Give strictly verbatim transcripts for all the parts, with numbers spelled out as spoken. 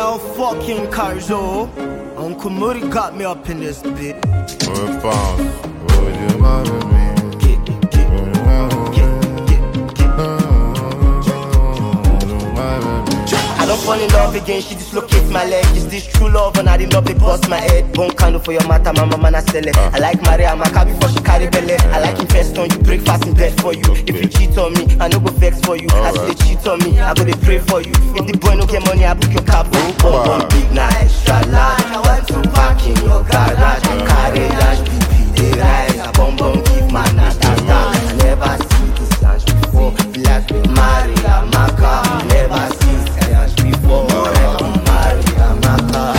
Yo, fucking Carzo. Uncle Moody got me up in this bit. We're bound. Would you marry me? Get, get, get, get, get, get. I don't fall in love again, she dislocates my leg. Is this true love and I did love it bust my head? Bone candle for your matter, my mama na sell it. I like Maria Maka before she carry belly. I like invest on you, break fast in bed for you. If you cheat on me, I no go vex for you. As they cheat on me, I go they pray for you. If the boy no get money, I book your cab. Bum bum big na extra large. I want to park in your garage. Carry dash, B P they rise. I bum bum give man a tata. I never see this dance before. Like Maria Maka, never see this dance before. Maria Maka.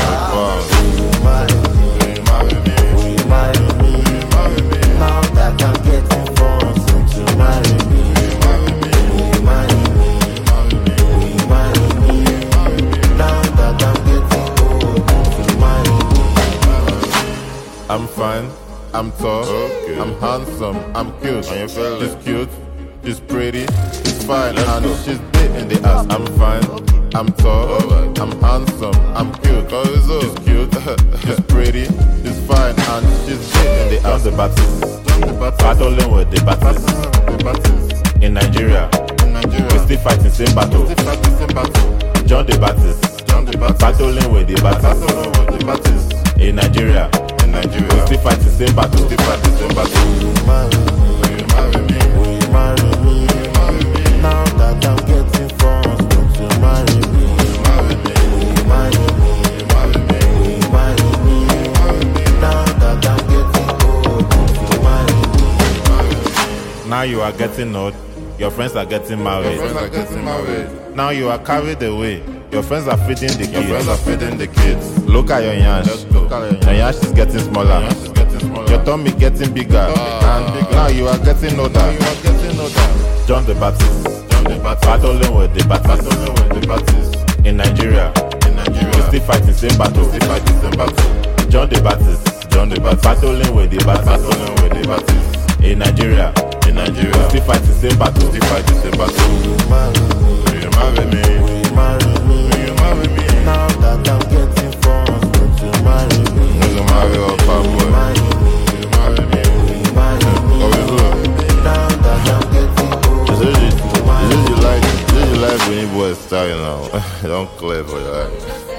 Now that I'm getting phones, don't you marry me? Marry me, marry me. Now that I'm getting old, don't you marry me? I'm fine, I'm tall, okay. I'm handsome, I'm cute. She's cute, she's pretty, she's fine, Let's and go. She's big in the ass. I'm fine, I'm tall, right. I'm handsome, I'm cute. She's cute, she's pretty, she's fine, and she's big in the ass. The Baptist, battling with the Baptist. In Nigeria, in Nigeria, we still fighting same battle. Still fighting same battle. John the Baptist, John the Baptist, battling with the Baptist. In Nigeria, in Nigeria, we still fighting same battle. Still fighting same battle. Will you marry me? Will you marry me? Will you marry me? Now that I'm getting phones, don't you marry me? Will you marry me? Will you marry me? Will you marry me? Will you marry me? Now that I'm getting old, don't you marry me? Now you are getting old, your friends are getting married. Your friends are getting married. Now you are carried away. Your friends are feeding the kids. Your friends are feeding the kids. Look at your yansh. Your yansh is getting smaller. Your, is getting smaller. Your tummy getting bigger. Uh, and bigger. Now you are getting older. Now you are getting older. John the Baptist. John the Baptist. Battling with the Baptist. Battling with the Baptist. In Nigeria. In Nigeria. We still fighting same battle. Still fighting same battle. John the Baptist. John the Baptist. Battling with the Baptist. Battling with the Baptist. In Nigeria. In Nigeria. We still fighting same battle. Still fighting same battle. Will you marry me? Will you marry me? Will you marry me? Now that I'm getting phones, don't you marry me? Will you marry or bad boy? Will you marry me? Will you marry me? Will you marry me? Now that I'm getting old. This is you like, this is you like when you boys style now. Don't clear for your eyes.